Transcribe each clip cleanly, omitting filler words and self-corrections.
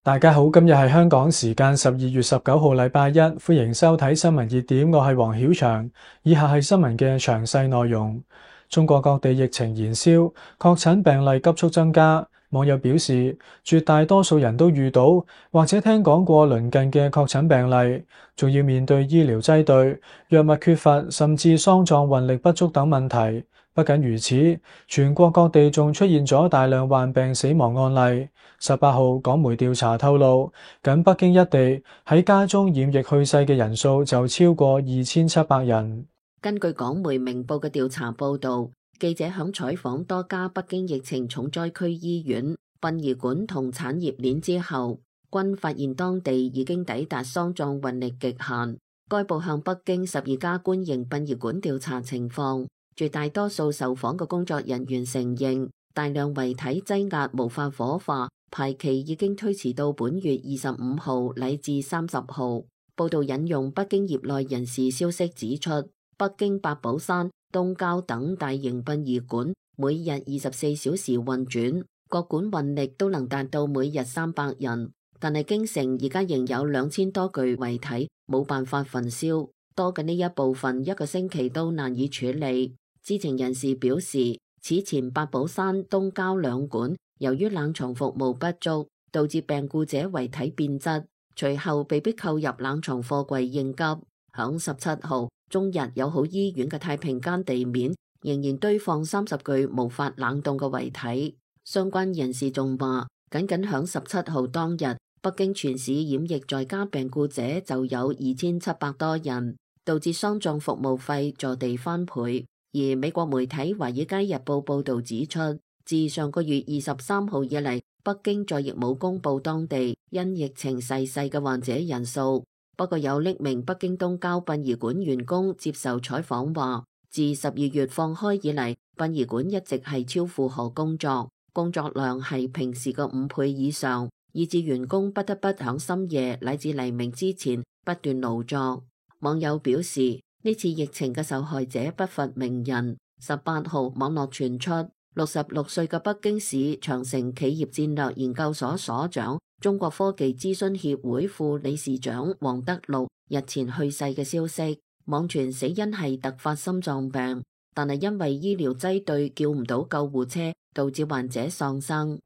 大家好，今日係香港時間12月19號禮拜一，歡迎收睇新聞熱點，我係黃曉翔。以下係新聞嘅詳細內容。中國各地疫情燃燒，確診病例急速增加。網友表示，絕大多數人都遇到或者聽講過鄰近嘅確診病例，仲要面對醫療擠兌、藥物缺乏，甚至喪葬運力不足等問題。不僅如此，全國各地仲出現咗大量患病死亡案例。18號港媒調查透露，僅北京一地喺家中染疫去世嘅人數就超過2700人。 根據港媒明報嘅調查報導，記者響採訪多家北京疫情重災區醫院、殯儀館同產業鏈之後，均發現當地已經抵達喪葬運力極限。該報向北京12家官營殯儀館調查情況，絕大多數受訪嘅工作人員承認，大量遺體擠壓無法火化，排期已經推遲到本月25號乃至30號。報導引用北京業內人士消息指出，北京八寶山、東郊等大型殯儀館每日24小時運轉，各館運力都能達到每日300人。但係京城而家仍有2000多具遺體冇辦法焚燒，多嘅呢一部分一個星期都難以處理。知情人士表示，此前八寶山、東郊兩館由於冷藏服務不足，導致病故者遺體變質，隨後被迫購入冷藏貨櫃應急。響17號，中日友好醫院嘅太平間地面仍然堆放30具無法冷凍嘅遺體。相關人士仲話，僅響17號當日，北京全市染疫在家病故者就有2700多人，導致喪葬服務費坐地翻倍。而美國媒體《華爾街日報》報導指出，自上個月23號以嚟，北京再亦冇公佈當地因疫情逝世嘅患者人數。不過有匿名北京東郊殯儀館員工接受採訪話，自12月放開以嚟，殯儀館一直係超負荷工作，工作量係平時嘅5倍以上，以致員工不得不響深夜乃至黎明之前不斷勞作。網友表示，呢次疫情嘅受害者不乏名人。18號網絡傳出66歲嘅北京市長城企業戰略研究所所長、中國科技諮詢協會副理事長王德祿日前去世嘅消息，網傳死因係突發心臟病，但係因為醫療擠兌叫唔到救護車，導致患者喪生。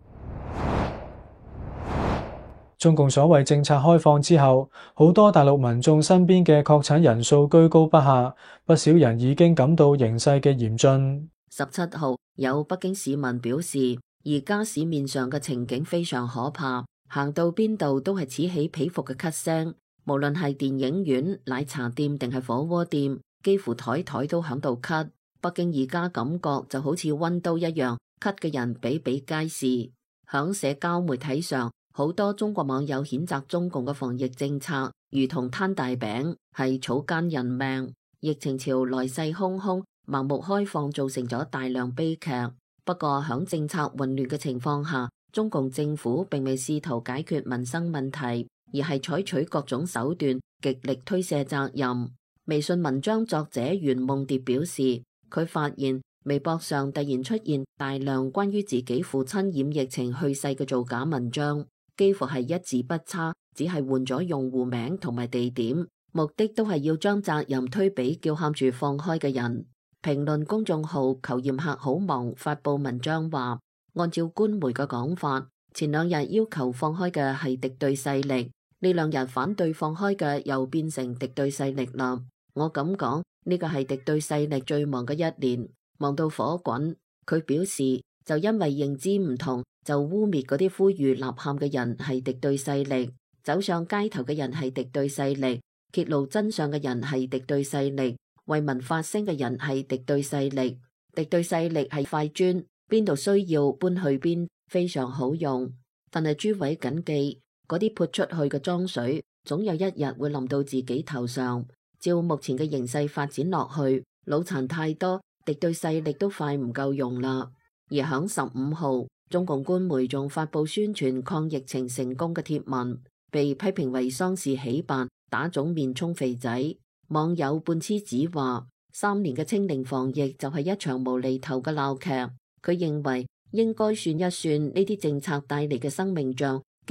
中共所謂政策開放之後，好多大陸民眾身邊嘅確診人數居高不下，不少人已經感到形勢嘅嚴峻。 17號有北京市民表示，而家市面上嘅情景非常可怕，行到邊度都係此起彼伏嘅咳聲，無論係電影院、奶茶店定係火鍋店，幾乎台台都響度咳。北京而家感覺就好似溫都一樣，咳嘅人比比皆是。響社交媒體上，好多中國網友譴責中共嘅防疫政策如同攤大餅，係草菅人命。疫情潮來勢洶洶，盲目開放造成咗大量悲劇。不過響政策混亂嘅情況下，中共政府並未試圖解決民生問題，而係採取各種手段，極力推卸責任。微信文章作者袁夢蝶表示，佢發現微博上突然出現大量關於自己父親染疫情去世嘅造假文章，幾乎係一字不差，只係換咗用戶名同埋地點，目的都係要將責任推俾叫喊住放開嘅人。評論公眾號求驗客好忙發佈文章話，按照官媒嘅講法，前2日要求放開嘅係敵對勢力，呢2日反對放開嘅又變成敵對勢力啦。我咁講，呢個係敵對勢力最忙嘅一年，忙到火滾。佢表示，就因為認知唔同，就污衊嗰啲呼籲吶喊嘅人係敵對勢力，走上街頭嘅人係敵對勢力，揭露真相嘅人係敵對勢力，為民發聲嘅人係敵對勢力。敵對勢力係塊磚，邊度需要搬去邊，非常好用。但係諸位謹記，嗰啲潑出去嘅髒水，總有一日會淋到自己頭上。照目前嘅形勢發展落去，腦殘太多，敵對勢力都快唔夠用啦。而響15號，中共官媒仲發佈宣傳抗疫情成功嘅貼文，被批評為喪事喜辦，打腫面充肥仔。網友半痴子話：3年嘅清零防疫就係一場無厘頭嘅鬧劇。佢認為應該算一算呢啲政策帶嚟嘅生命賬，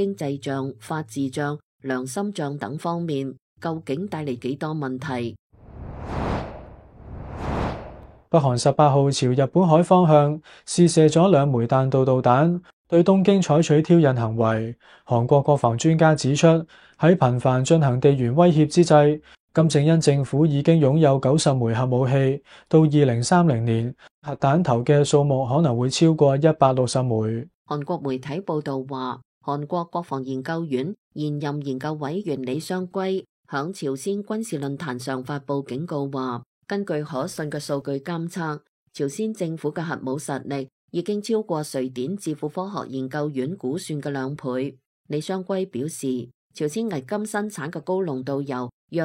經濟仗、法治仗、良心仗等方面，究竟帶嚟幾多問題？ 北韓18號朝日本海方向試射咗2枚彈道導彈，對東京採取挑釁行為。韓國國防專家指出，喺頻繁進行地緣威脅之際，金正恩政府已經擁有90枚核武器，到2030年，核彈頭嘅數目可能會超過160枚。 韓國媒體報道話，韓國國防研究院現任研究委員李相圭響朝鮮軍事論壇上發佈警告話，根據可信嘅數據監測，朝鮮政府嘅核武實力已經超過瑞典智庫科學研究院估算嘅2倍。李相圭表示，朝鮮迄今生產嘅高濃度鈾約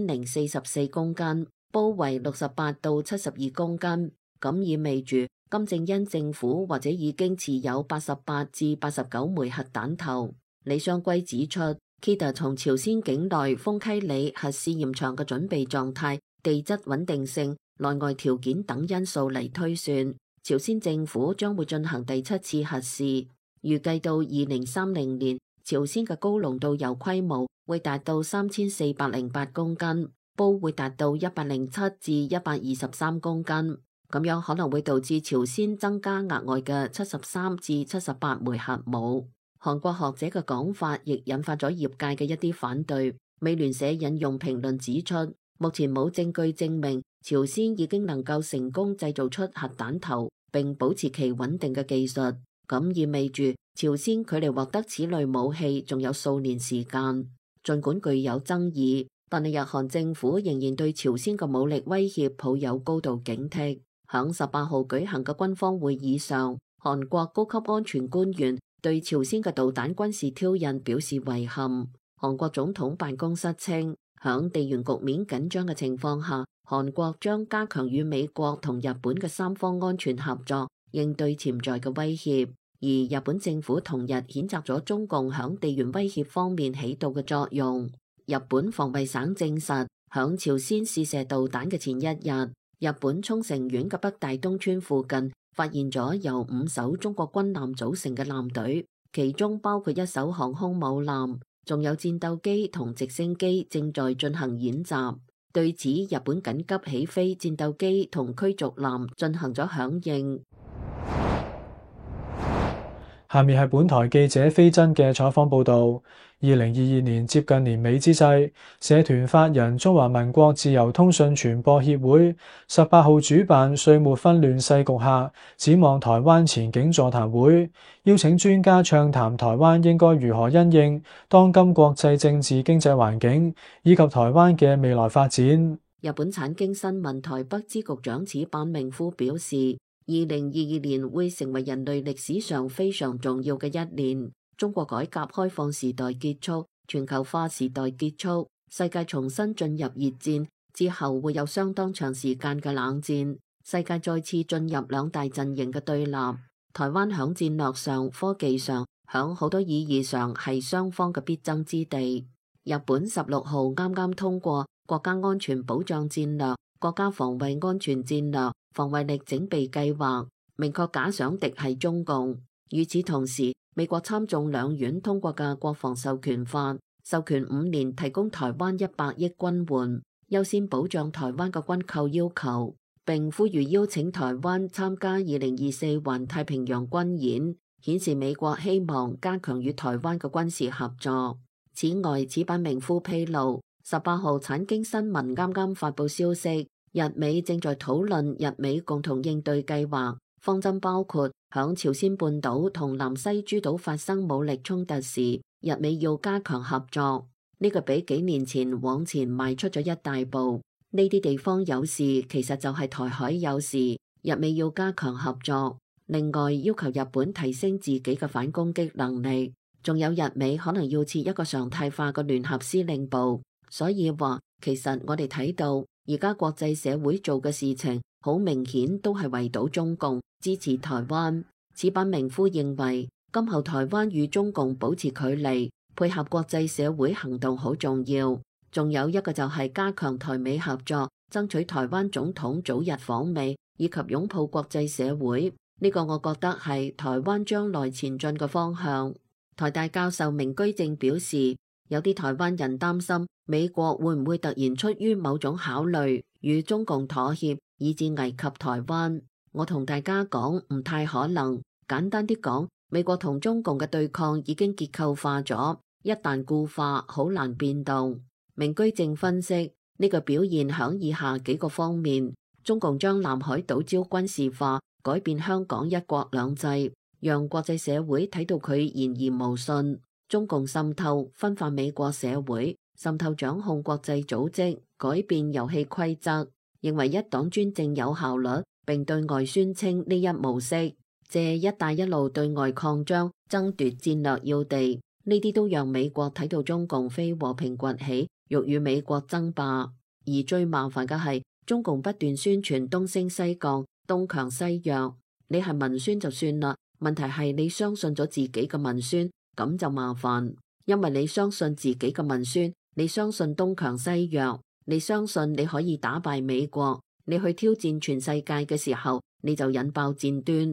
2044公斤，褒為68到72公斤，咁意味住金正恩政府或者已經持有88至89枚核彈頭。李相圭指出，KIDA 從朝鮮境內豐溪里核試驗場嘅準備狀態、地質穩定性、內外條件等因素嚟推算，朝鮮政府將會進行第7次核試，預計到2030年，朝鮮嘅高濃度鈾規模會達到3408公斤，褒會達到107至123公斤，咁樣可能會導致朝鮮增加額外嘅73至78枚核武。韓國學者嘅講法亦引發咗業界嘅一啲反對。美聯社引用評論指出，目前冇證據證明朝鮮已經能夠成功製造出核彈頭並保持其穩定嘅技術，咁意味住朝鮮距離獲得此類武器仲有數年時間。儘管具有爭議，但係日韓政府仍然對朝鮮嘅武力威脅抱有高度警惕。響18號舉行嘅軍方會議上，韓國高級安全官員對朝鮮嘅導彈軍事挑釁表示遺憾。韓國總統辦公室稱，響地緣局面緊張嘅情況下，韓國將加強與美國同日本嘅3方安全合作，應對潛在嘅威脅。而日本政府同日譴責咗中共響地緣威脅方面起到嘅作用。日本防衛省證實，響朝鮮試射導彈嘅前一日，日本沖繩縣嘅北大東村附近發現咗由5艘中國軍艦組成嘅艦隊，其中包括1艘航空母艦，仲有戰鬥機同直升機正在進行演習。對此，日本緊急起飛戰鬥機同驅逐艦進行咗響應。 下面係本台記者飛真嘅採訪報導。2022年接近年尾之際，社團法人中華民國自由通訊傳播協會18號主辦歲末紛亂世局下展望台灣前景座談會，邀請專家暢談台灣應該如何因應當今國際政治經濟環境，以及台灣嘅未來發展。 日本產經新聞台北支局長矢板明夫表示，2022年會成為人類歷史上非常重要嘅一年。中國改革開放時代結束，全球化時代結束，世界重新進入熱戰之後，會有相當長時間嘅冷戰，世界再次進入兩大陣營嘅對立。台灣響戰略上、科技上、響好多意義上係雙方嘅必爭之地。日本16號啱啱通過國家安全保障戰略、國家防衛安全戰略、防衛力整備計劃，明確假想敵係中共。與此同時，美國參眾兩院通過嘅國防授權法，授權5年提供台灣100億軍援，優先保障台灣嘅軍購要求，並呼籲邀請台灣參加2024環太平洋軍演，顯示美國希望加強與台灣嘅軍事合作。此外，矢板明夫披露，18號產經新聞啱啱發佈消息，日美正在討論日美共同應對計劃，方針包括響朝鮮半島同南西諸島發生武力衝突時，日美要加強合作。呢個比幾年前往前邁出咗一大步。呢啲地方有事，其實就係台海有事，日美要加強合作。另外，要求日本提升自己嘅反攻擊能力，仲有日美可能要設一個常態化嘅聯合司令部。所以話，其實我哋睇到而家國際社會做嘅事情，好明顯都係圍堵中共，支持台灣。矢板明夫認為，今後台灣與中共保持距離，配合國際社會行動好重要。仲有一個就係加強台美合作，爭取台灣總統早日訪美，以及擁抱國際社會。呢個我覺得係台灣將來前進嘅方向。 台大教授明居正表示，有啲台灣人擔心美國會唔會突然出於某種考慮與中共妥協，以致危及台灣。我同大家講，唔太可能。簡單啲講，美國同中共嘅對抗已經結構化咗，一旦固化，好難變動。明居正分析，呢個表現響以下幾個方面：中共將南海島礁軍事化，改變香港一國兩制，讓國際社會睇到佢言而無信。中共滲透分化美國社會，滲透掌控國際組織，改變遊戲規則，認為一黨專政有效率，並對外宣稱呢一模式，借一帶一路對外擴張，爭奪戰略要地，呢啲都讓美國睇到中共非和平崛起，欲與美國爭霸。而最麻煩嘅係，中共不斷宣傳東升西降，東強西弱。你係文宣就算啦，問題係你相信咗自己嘅文宣，咁就麻煩。因為你相信自己嘅文宣，你相信東強西弱，你相信你可以打敗美國，你去挑戰全世界嘅時候，你就引爆戰端。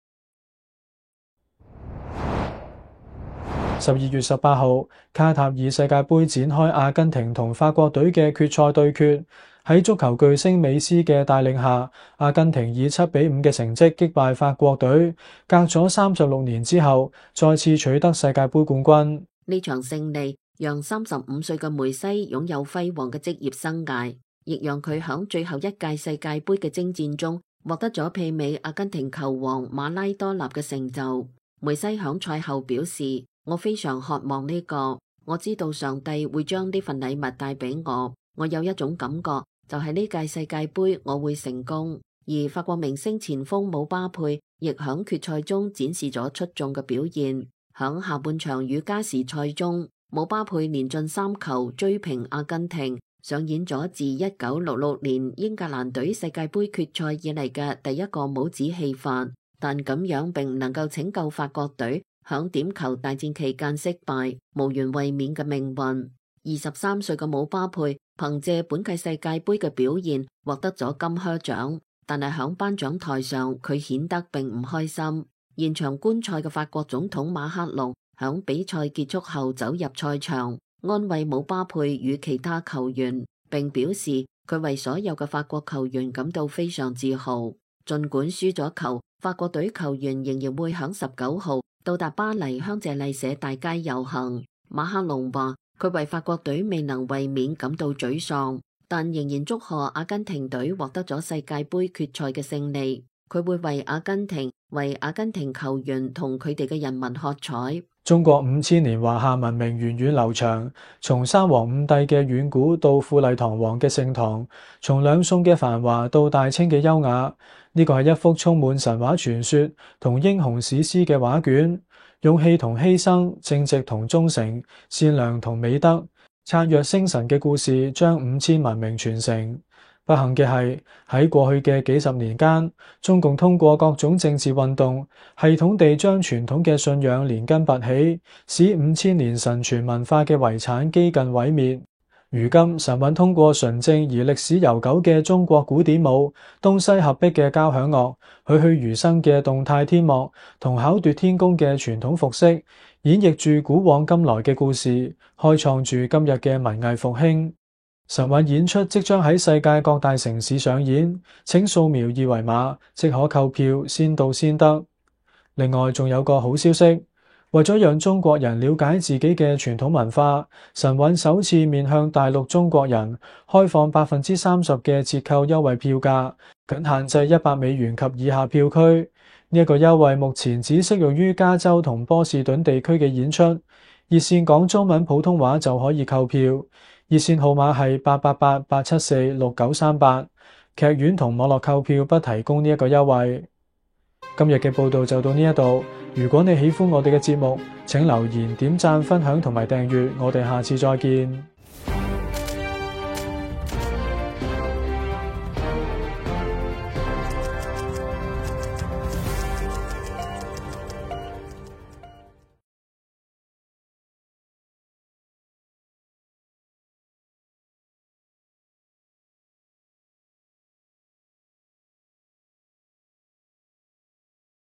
12月18號，卡塔爾世界盃展開阿根廷同法國隊嘅決賽對決。喺足球巨星美斯嘅帶領下，阿根廷以7-5嘅成績擊敗法國隊，隔咗36年之後，再次取得世界盃冠軍。 呢場勝利讓35歲嘅梅西擁有輝煌嘅職業生涯，亦讓佢響最後一屆世界盃嘅征戰中獲得咗媲美阿根廷球王馬拉多納嘅成就。梅西響賽後表示：我非常渴望呢個，我知道上帝會將呢份禮物帶俾我。我有一種感覺，就係呢屆世界盃我會成功。而法國明星前鋒姆巴佩亦響決賽中展示咗出眾嘅表現。響下半場與加時賽中，姆巴佩連進3球追平阿根廷，上演咗自1966年英格蘭隊世界盃決賽以嚟嘅第一個帽子戲法。但咁樣並唔能夠拯救法國隊響點球大戰期間失敗、無緣衛冕嘅命運。23歲嘅姆巴佩憑借本屆世界盃嘅表現獲得咗金靴獎，但係響頒獎台上佢顯得並唔開心。現場觀賽嘅法國總統馬克龍響比賽結束後走入賽場，安慰姆巴佩與其他球員，並表示佢為所有嘅法國球員感到非常自豪。盡管輸咗球，法國隊球員仍然會響19號到達巴黎香榭麗舍大街遊行。馬克龍話佢為法國隊未能衛冕感到沮喪，但仍然祝賀阿根廷隊獲得咗世界盃決賽嘅勝利。佢會為阿根廷球員同佢哋嘅人民喝彩。 中國5000年華夏文明源遠流長，從三皇五帝嘅遠古到富麗堂皇嘅盛唐，從兩宋嘅繁華到大清嘅優雅。呢個係一幅充滿神話傳說同英雄史詩嘅畫卷，勇氣同犧牲，正直同忠誠，善良同美德，燦若星辰嘅故事將5000文明傳承。不幸嘅係，喺過去嘅幾十年間，中共通過各種政治運動，系統地將傳統嘅信仰連根拔起，使5000年神傳文化嘅遺產幾近毀滅。如今神韻通過純正而歷史悠久嘅中國古典舞、東西合璧嘅交響樂、栩栩如生嘅動態天幕同巧奪天工嘅傳統服飾，演繹住古往今來嘅故事，開創住今日嘅文藝復興。神韻演出即將喺世界各大城市上演，請掃描二維碼即可購票，先到先得。另外仲有個好消息，為咗讓中國人了解自己嘅傳統文化，神韻首次面向大陸中國人開放30%嘅折扣優惠票價，僅限制$100及以下票區。呢一個優惠目前只適用於加州同波士頓地區嘅演出，熱線講中文普通話就可以購票。熱線號碼係888-874-6938，劇院同網絡購票不提供呢一個優惠。今日嘅報道就到呢一度，如果你喜歡我哋嘅節目，請留言、點讚、分享同埋訂閱，我哋下次再見。